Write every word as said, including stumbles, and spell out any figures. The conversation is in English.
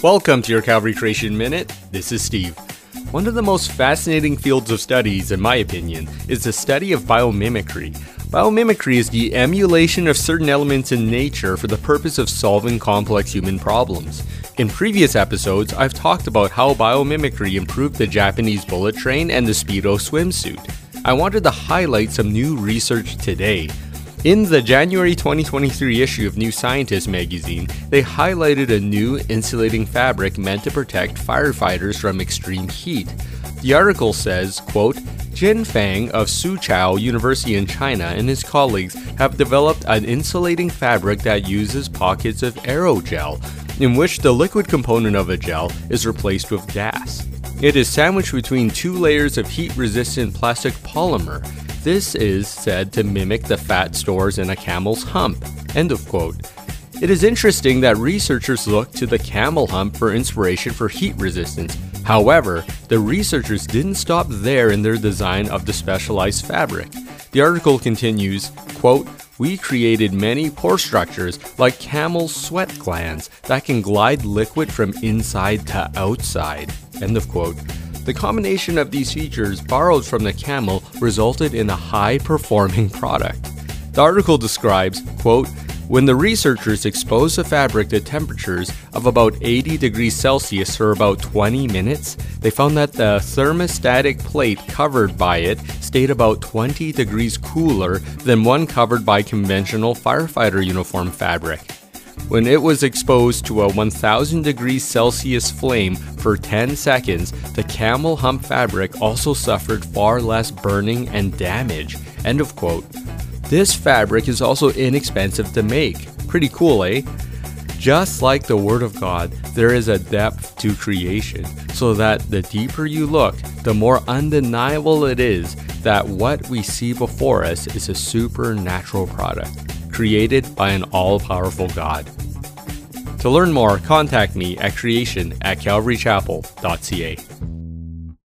Welcome to your Calvary Creation Minute. This is Steve. One of the most fascinating fields of studies, in my opinion, is the study of biomimicry. Biomimicry is the emulation of certain elements in nature for the purpose of solving complex human problems. In previous episodes, I've talked about how biomimicry improved the Japanese bullet train and the Speedo swimsuit. I wanted to highlight some new research today. In the January twenty twenty-three issue of New Scientist magazine, they highlighted a new insulating fabric meant to protect firefighters from extreme heat. The article says, quote, Jin Fang of Soochow University in China and his colleagues have developed an insulating fabric that uses pockets of aerogel, in which the liquid component of a gel is replaced with gas. It is sandwiched between two layers of heat-resistant plastic polymer. This is said to mimic the fat stores in a camel's hump. End of quote. It is interesting that researchers look to the camel hump for inspiration for heat resistance. However, the researchers didn't stop there in their design of the specialized fabric. The article continues, quote, we created many pore structures like camel sweat glands that can glide liquid from inside to outside. End of quote. The combination of these features borrowed from the camel resulted in a high-performing product. The article describes, quote, when the researchers exposed the fabric to temperatures of about eighty degrees Celsius for about twenty minutes, they found that the thermostatic plate covered by it stayed about twenty degrees cooler than one covered by conventional firefighter uniform fabric. When it was exposed to a one thousand degrees Celsius flame for ten seconds, the camel hump fabric also suffered far less burning and damage. End of quote. This fabric is also inexpensive to make. Pretty cool, eh? Just like the Word of God, there is a depth to creation, so that the deeper you look, the more undeniable it is that what we see before us is a supernatural product, created by an all-powerful God. To learn more, contact me at creation at calvarychapel dot c a.